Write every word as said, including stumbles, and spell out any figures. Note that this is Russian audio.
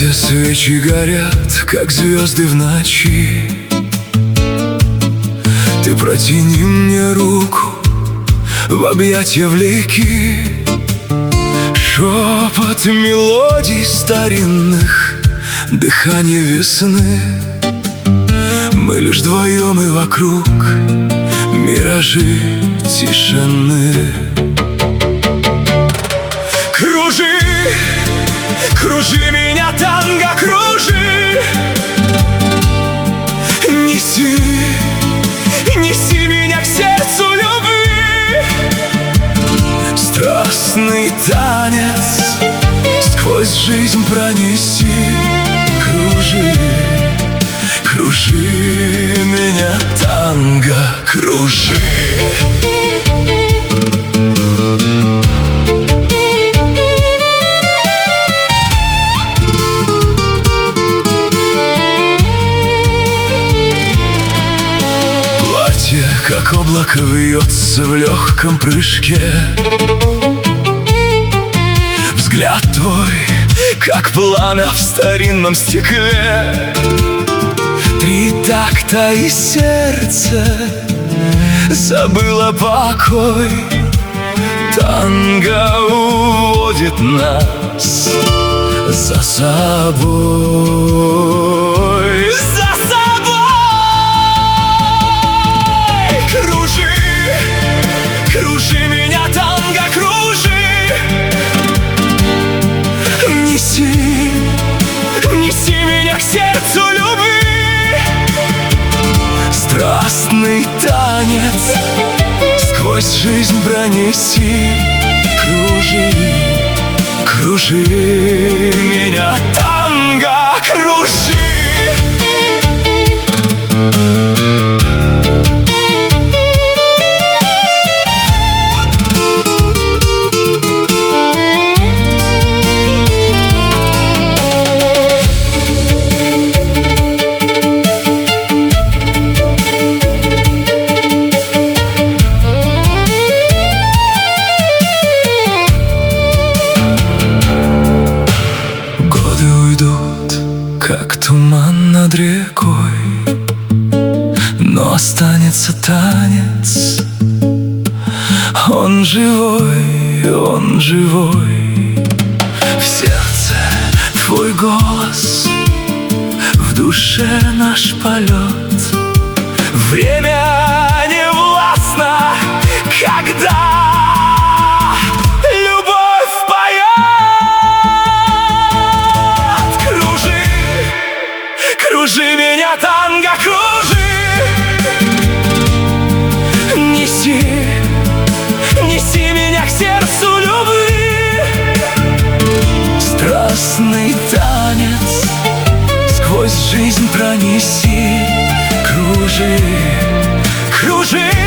платье свечи горят, как звезды в ночи. Ты протяни мне руку, в объятья влеки. Шепот мелодий старинных, дыхание весны. Мы лишь вдвоем и вокруг миражи тишины. Кружи, кружи меня, танго, кружи. Неси, неси меня к сердцу любви. Страстный танец сквозь жизнь пронеси. Кружи, кружи меня, танго, кружи. Платье, как облако, вьется в легком прыжке. Взгляд твой, как пламя в старинном стекле. Три такта и сердце забыло покой. Танго уводит нас за собой, за собой. Кружи, кружи меня, танго, кружи. Неси, неси меня к сердцу любви. Страстный танец сквозь жизнь пронеси. Кружи, кружи меня, танго, кружи. Как туман над рекой, но останется танец. Он живой, он живой. В сердце твой голос, в душе наш полет. Время не властно, когда кружи меня, танго, кружи. Неси, неси меня к сердцу любви. Страстный танец сквозь жизнь пронеси. Кружи, кружи